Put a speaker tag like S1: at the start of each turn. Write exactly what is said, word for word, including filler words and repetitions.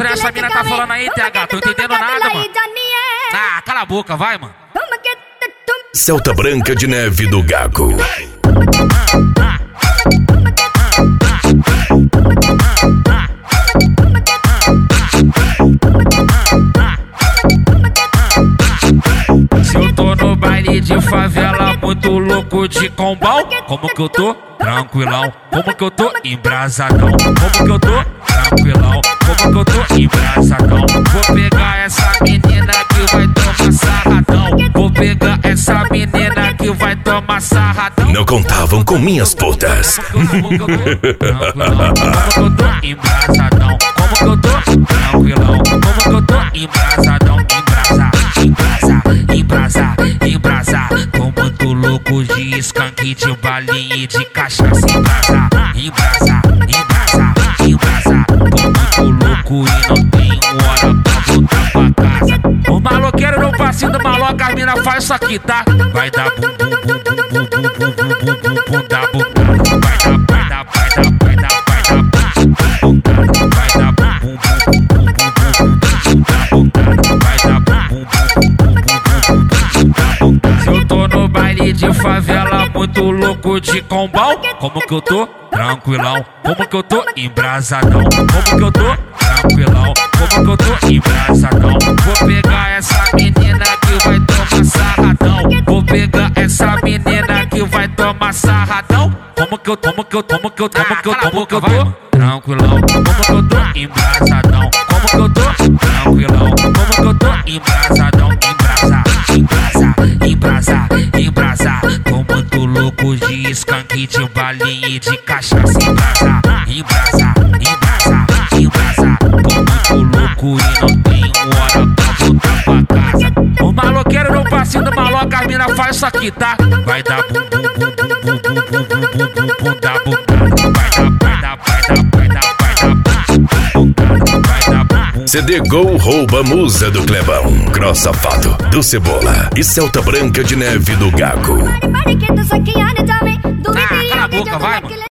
S1: trem essa mina tá falando aí, T H? Tô entendendo nada, mano. Ah, cala a boca, vai, mano.
S2: Celta Branca de Neve do Gago.
S1: Se eu tô no baile de favela, muito louco de combão, como que eu tô? Tranquilão. Como que eu tô? Embrasadão. Como que eu tô? Tranquilão. Como que eu tô? Embrasadão. Vou pegar essa menina que vai tomar sarradão. Vou pegar essa menina que vai tomar sarradão.
S2: Não contavam com minhas putas.
S1: Como que eu tô? Tranquilão. Como que eu tô? Embrasadão. Como que eu tô? Tranquilão. Como que eu tô? Embrasadão. Embrasa, embrasa, embrasa, embrasa. Tô muito louco de skunk, de balinha e de cachaça. Embrasa, embrasa, embrasa, embrasa. Tô muito louco e não tenho hora pra voltar pra casa. O maloqueiro no passinho do maloca, as mina faz isso aqui, tá? Vai dar bum bum bum bum bum bum bum bum bum bum da bundada. Vai dar, vai dar, vai dar, vai dar, vai dar bum bum. Vai dar bum bum bum bum bum bum bum da bundada. Vai dar bum bum bum bum bum bum da bundada. Se eu tô no baile de favela, muito louco de combão, como que eu tô? Tranquilão. Como que eu tô? Embrasadão. Como que eu tô? Tranquilão. Como que eu tô? Embrasadão. Vou pegar essa menina que vai tomar sarradão. Vou pegar essa menina que vai tomar sarradão. Como que eu, como que eu, como que eu, como que eu, como que eu tô? Tranquilão. Como que eu tô? Embrasadão. Como que eu tô? Tranquilão. Como que eu tô? Embrasadão. Embrasa, embrasa, embrasa, embrasa. Tô muito louco de skunk, de balinha e de cachaça. Embrasa, embrasa, embrasa, embrasa. Tô muito louco e não tenho hora pra voltar pra casa. O maloqueiro no passinho do maloca, as mina faz isso aqui, tá? Vai dar bum bum bum bum bum bum bum bum bum bum da bundada. Vai dar, vai dar, vai dar, vai dar, vai dar bum bum. Vai dar bum.
S2: C D Gol rouba musa do Clebão, Grossafado do Cebola e Celta Branca de Neve do Gago.
S1: Ah, cala a boca, vai, mano.